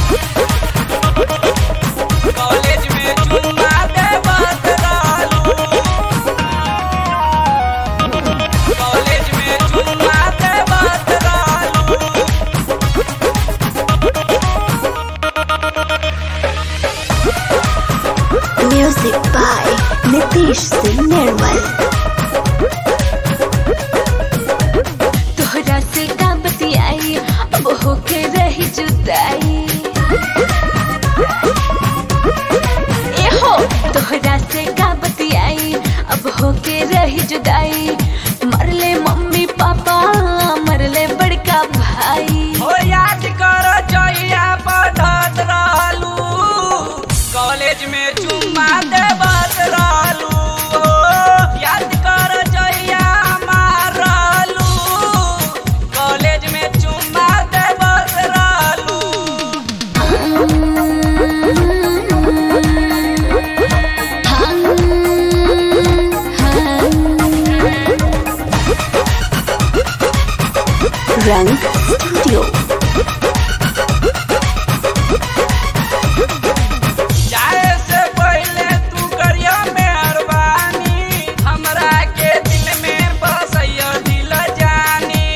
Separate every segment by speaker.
Speaker 1: College में चुम्मा देवत रहलू, कॉलेज में चुम्मा देवत रहलू।
Speaker 2: Music by Nitish Singh Nirmal।
Speaker 3: तोहरा से का बतियाई अब होके रही जुदाई। एहो तोहरा से का बतियाई अब होके रही जुदाई। मरले मम्मी पापा मरले बड़का भाई।
Speaker 1: हो याद कर जइया पढ़त रहलू, कॉलेज में चुम्मा देवत रहलू। याद कर जइया मार रहलू, कॉलेज में चुम्मा देवत रहलू।
Speaker 2: रंग स्टूडियो।
Speaker 1: जाए से पहले तू करिया मेहरबानी, हमरा के दिल में बसैया दिल जानी।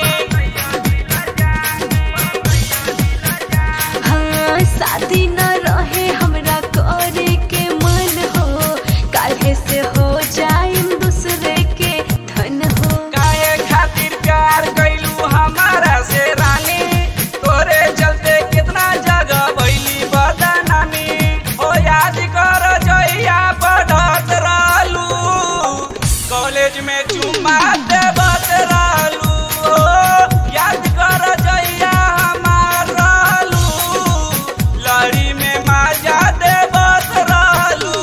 Speaker 3: हाँ शादी न रहे हमरा करे के मन हो, काहे से हो जाए दूसरे के धन हो।
Speaker 1: काहे खातिर प्यार कैलू हमारा से रानी, तोरे चलते कितना जगह भइली बदनामी। हो याद कर जइया पढ़त रहलू, कॉलेज में चुम्मा देवत रहलू। याद कर जइया हमार रहलू, लड़ी में मजा देवत रहलू।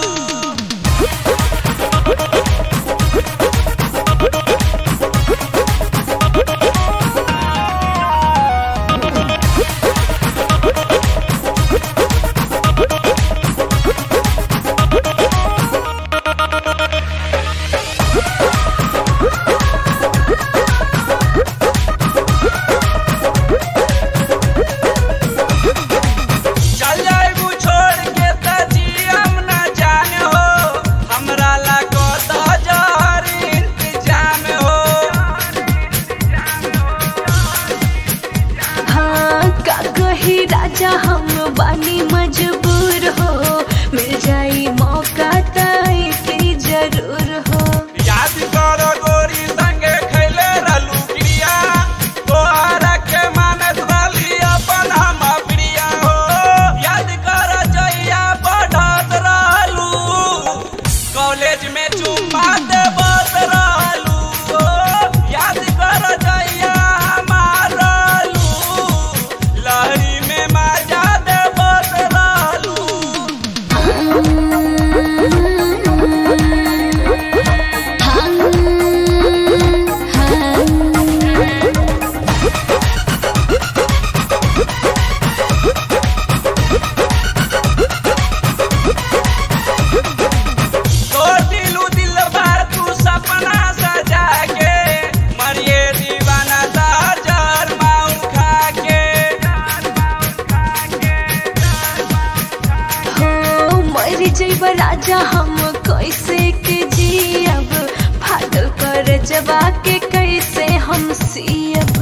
Speaker 1: चल जाइबू छोड़ के त जियम न जान हो, हमरा ला कत जहर इंतजाम हो।
Speaker 3: हाँ का कही राजा हम बानी मजबूर हो, मिल जाई मौका ताई जरूर हो।
Speaker 1: याद कर गोरी संगे खैले रहलू क्रिया, तोहरा के मानत रहली अपन हम प्रिया हो। याद कर जइया पढ़त रहलू, कॉलेज में चुम्मा देवत रहलू। याद कर जइया हमार रहलू, लहरी में मजा देवत रहलू। तोड़ दिलू दिल भर तू सपना सजा के, मरिए दीवाना तार जर माऊ खा के।
Speaker 3: हो मर जइब राजा हम कैसे के जियब, फाटल कर जबा के कैसे हम सियब।